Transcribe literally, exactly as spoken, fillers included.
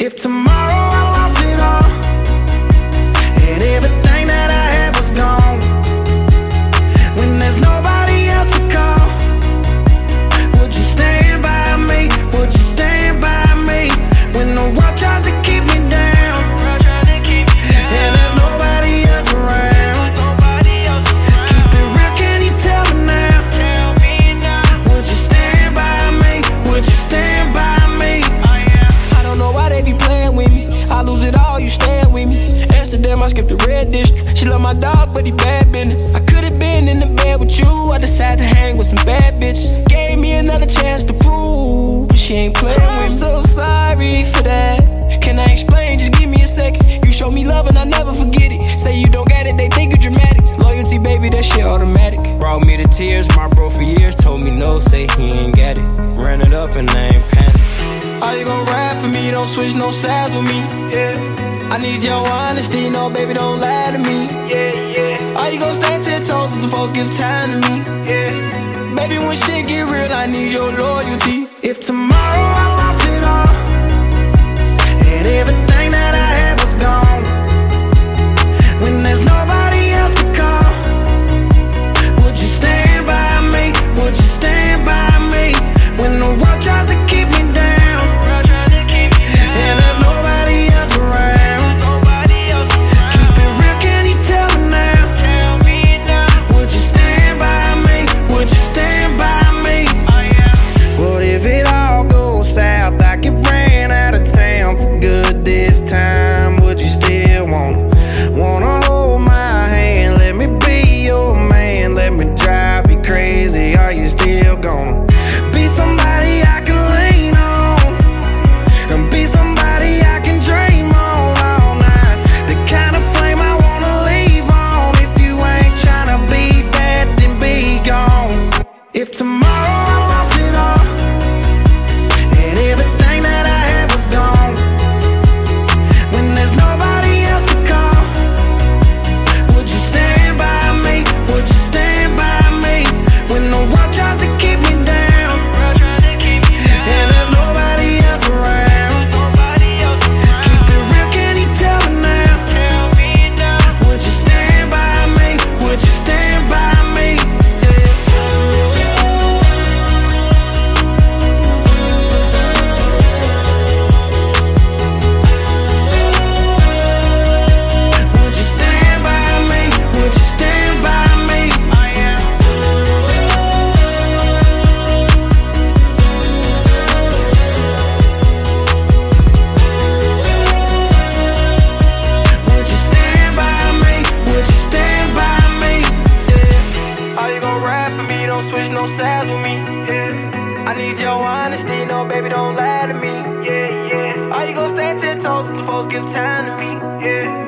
If tomorrow I lost it all, and everything that I had was gone, when there's nobody else to call, would you stand by me? Would you stand by me? When the world tries to keep me down, and there's nobody else around, keep it real, can you tell me now? Would you stand by me? Would you stand by me? I don't know why they be playing with me. I lose it all, you stand with me. Amsterdam, I skipped the red district. She love my dog, but he bad business. I could've been in the bed with you, I decided to hang with some bad bitches. Gave me another chance to prove, but she ain't playing with me. I'm so sorry for that. Can I explain? Just give me a second. You show me love and I never forget it. Say you don't get it, they think you dramatic. Loyalty, baby, that shit automatic. Brought me to tears, my bro for years told me no, say he ain't got it. Ran it up and I ain't panic. Are you gon' ride for me? Don't switch no sides with me. Yeah. I need your honesty, no baby, don't lie to me. Yeah, yeah. Are you gon' stand ten toes if the folks give time to me? Yeah. Baby, when shit get real, I need your loyalty. If tomorrow I lost it all, and everything that I had was gone, when there's nobody else to call, would you stand by me? Would you stand by me? When the world tries to keep me down, and there's nobody else around, keep it real, can you tell me now? Would you stand by me? Would you stand by me? What if it all goes south? I get ran out of town for good this time. Would you still wanna, wanna hold my hand? Let me be your man, let me drive you crazy. Are you still gonna be somebody I can lean on, and be somebody I can dream on all night? The kind of flame I wanna leave on. If you ain't tryna be that, then be gone. If tomorrow I lost it all, and everything that I had was gone, when there's nobody else to call, would you stand by me? Would you stand by me? When the world tries to keep me down, and there's nobody else around, keep it real, can you tell me now? Would you stand by me? Would you stand by me? Would you stand by me? Would you stand by me? Would you stand by me? Would you stand by me? Yeah. Are you gon' ride for me? Don't switch no sides with me. Yeah. I need your honesty, no baby, don't lie to me. Yeah, yeah. Are you gon' stand ten toes if the folks give time to me? Yeah.